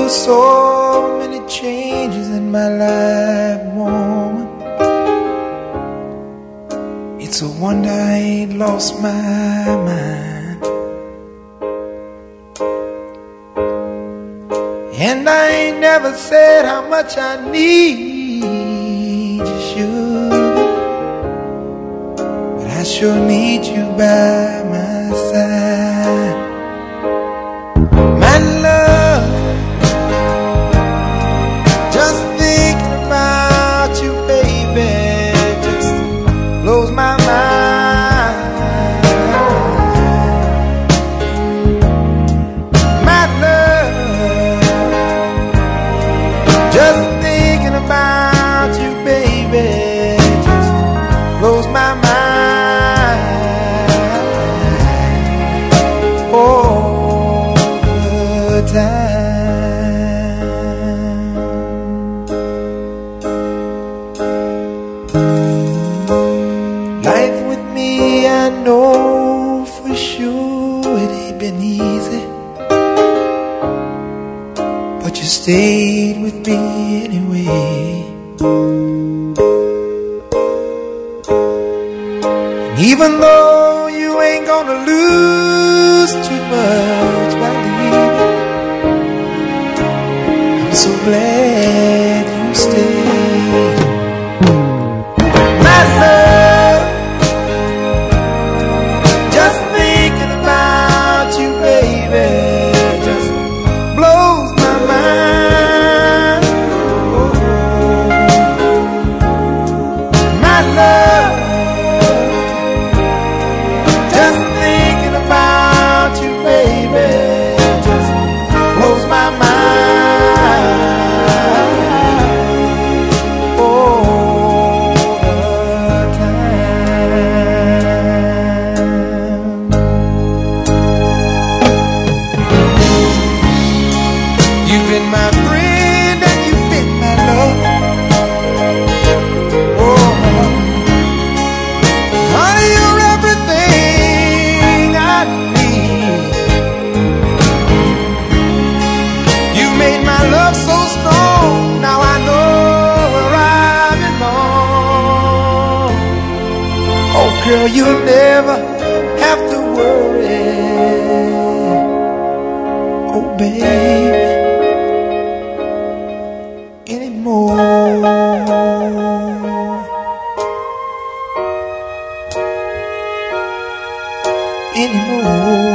so many changes in my life, woman. It's a wonder I ain't lost my mind. And I ain't never said how much I need you, sugar, but I sure need you by my side. My love, just thinking about you, baby, just blows my mind. My love, just thinking about you, baby, just blows my mind. All the time. Life with me, I know for sure it ain't been easy, but you stayed with me anyway. And even though you ain't gonna lose too much by leaving, I'm so glad you stayed. My love, just thinking about you, baby, just blows my mind. My love, just thinking about you, baby, just blows my mind. All the time. You've been my friend and you've been my love. Oh, honey, you're everything I need. You made my love so strong. Now I know where I belong. Oh, girl, you'll never have to worry. Oh, baby, anymore. Anymore.